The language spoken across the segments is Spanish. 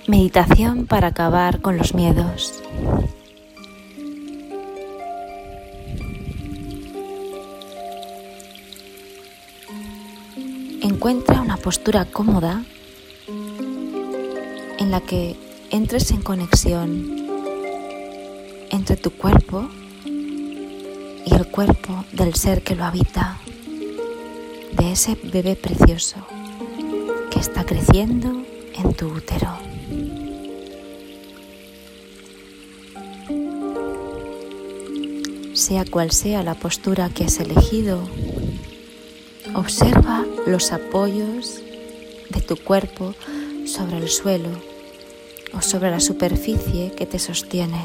Meditación para acabar con los miedos. Encuentra una postura cómoda en la que entres en conexión entre tu cuerpo y el cuerpo del ser que lo habita, de ese bebé precioso que está creciendo en tu útero. Sea cual sea la postura que has elegido, observa los apoyos de tu cuerpo sobre el suelo o sobre la superficie que te sostiene.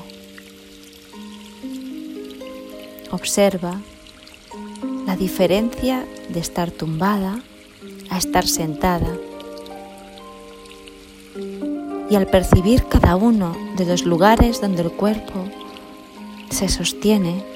Observa la diferencia de estar tumbada a estar sentada. Y al percibir cada uno de los lugares donde el cuerpo se sostiene,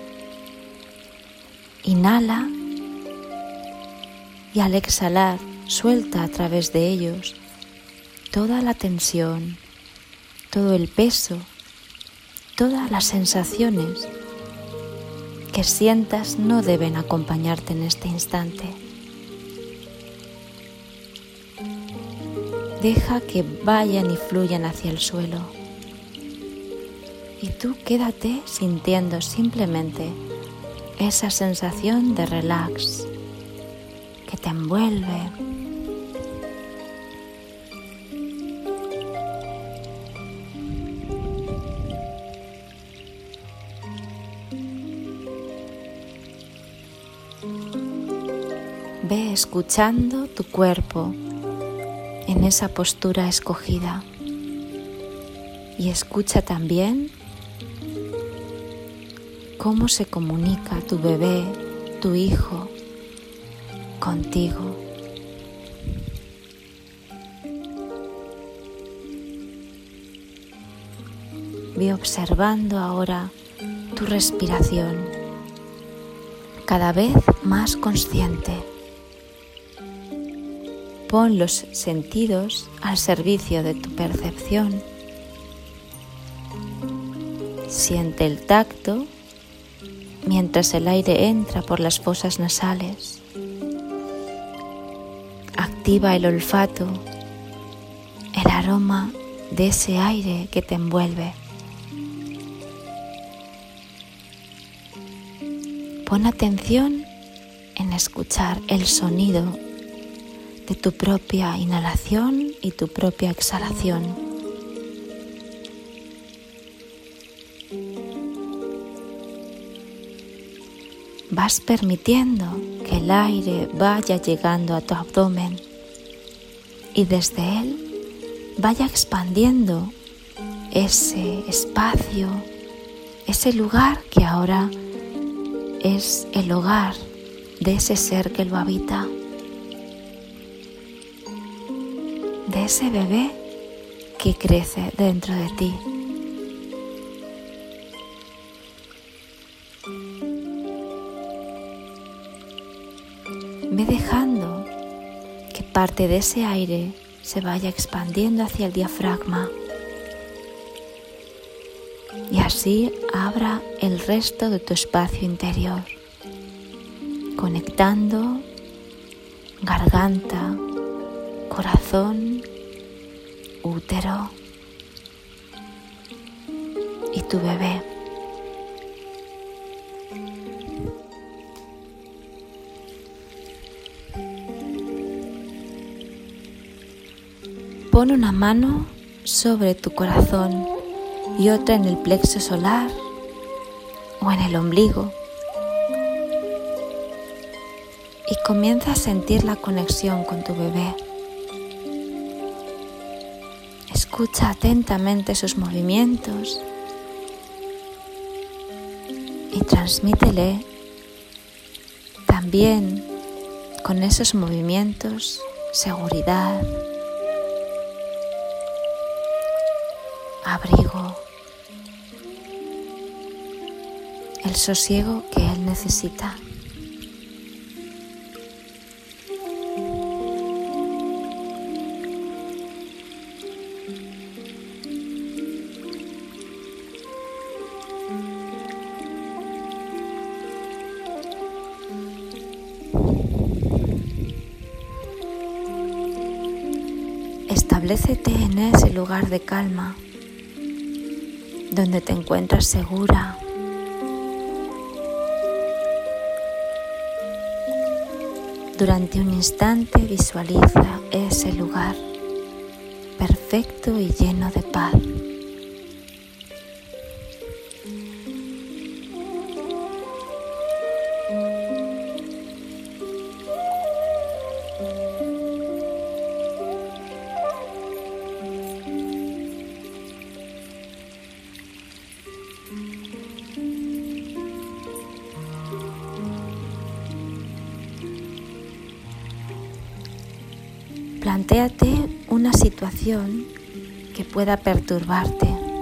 inhala y al exhalar suelta a través de ellos toda la tensión, todo el peso, todas las sensaciones que sientas no deben acompañarte en este instante. Deja que vayan y fluyan hacia el suelo. Y tú quédate sintiendo simplemente esa sensación de relax que te envuelve. Ve escuchando tu cuerpo en esa postura escogida y escucha también cómo se comunica tu bebé, tu hijo, contigo. Ve observando ahora tu respiración, cada vez más consciente. Pon los sentidos al servicio de tu percepción. Siente el tacto mientras el aire entra por las fosas nasales. Activa el olfato, el aroma de ese aire que te envuelve. Pon atención en escuchar el sonido de tu propia inhalación y tu propia exhalación. Vas permitiendo que el aire vaya llegando a tu abdomen y desde él vaya expandiendo ese espacio, ese lugar que ahora es el hogar de ese ser que lo habita, de ese bebé que crece dentro de ti. Ve dejando que parte de ese aire se vaya expandiendo hacia el diafragma y así abra el resto de tu espacio interior, conectando garganta, corazón, útero y tu bebé. Pon una mano sobre tu corazón y otra en el plexo solar o en el ombligo y comienza a sentir la conexión con tu bebé. Escucha atentamente sus movimientos y transmítele también con esos movimientos seguridad, abrigo, el sosiego que él necesita. Establécete en ese lugar de calma, donde te encuentras segura. Durante un instante visualiza ese lugar perfecto y lleno de paz. Plantéate una situación que pueda perturbarte.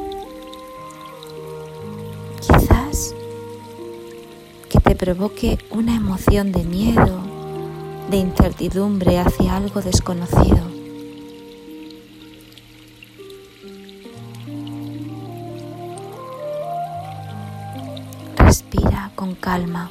Quizás que te provoque una emoción de miedo, de incertidumbre hacia algo desconocido. Respira con calma.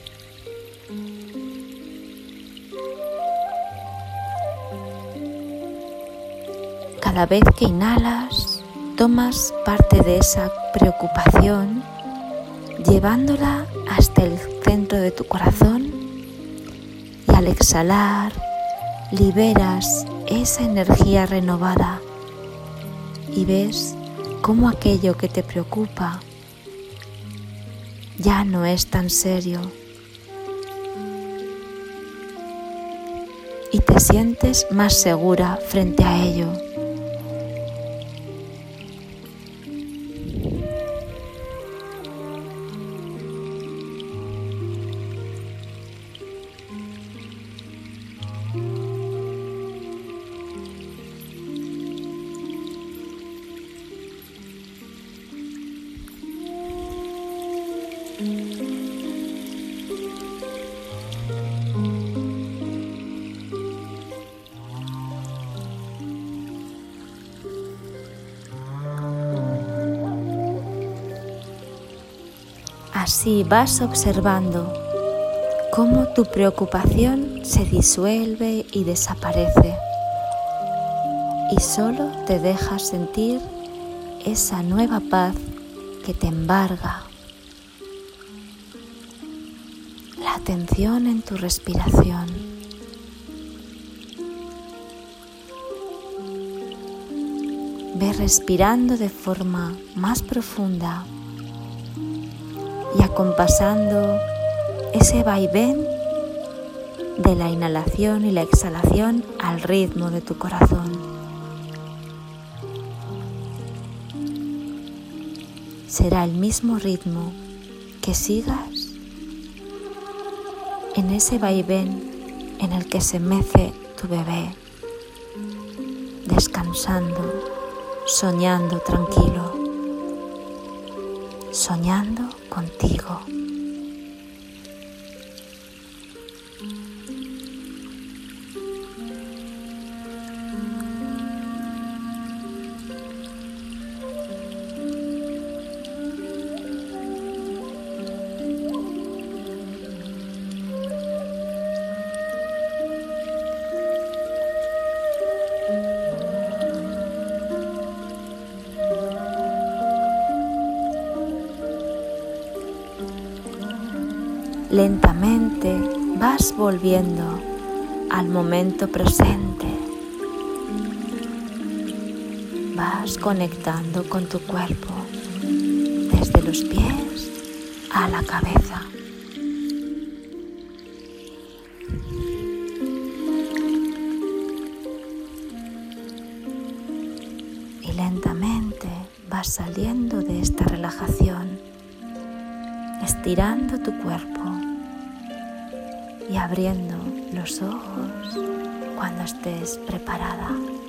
Cada vez que inhalas, tomas parte de esa preocupación, llevándola hasta el centro de tu corazón, y al exhalar, liberas esa energía renovada y ves cómo aquello que te preocupa ya no es tan serio y te sientes más segura frente a ello. Así vas observando cómo tu preocupación se disuelve y desaparece, y solo te dejas sentir esa nueva paz que te embarga. La atención en tu respiración. Ve respirando de forma más profunda y acompasando ese vaivén de la inhalación y la exhalación al ritmo de tu corazón. Será el mismo ritmo que sigas en ese vaivén en el que se mece tu bebé, descansando, soñando tranquilo, soñando contigo. Lentamente vas volviendo al momento presente. Vas conectando con tu cuerpo desde los pies a la cabeza. Y lentamente vas saliendo de esta relajación, estirando tu cuerpo y abriendo los ojos cuando estés preparada.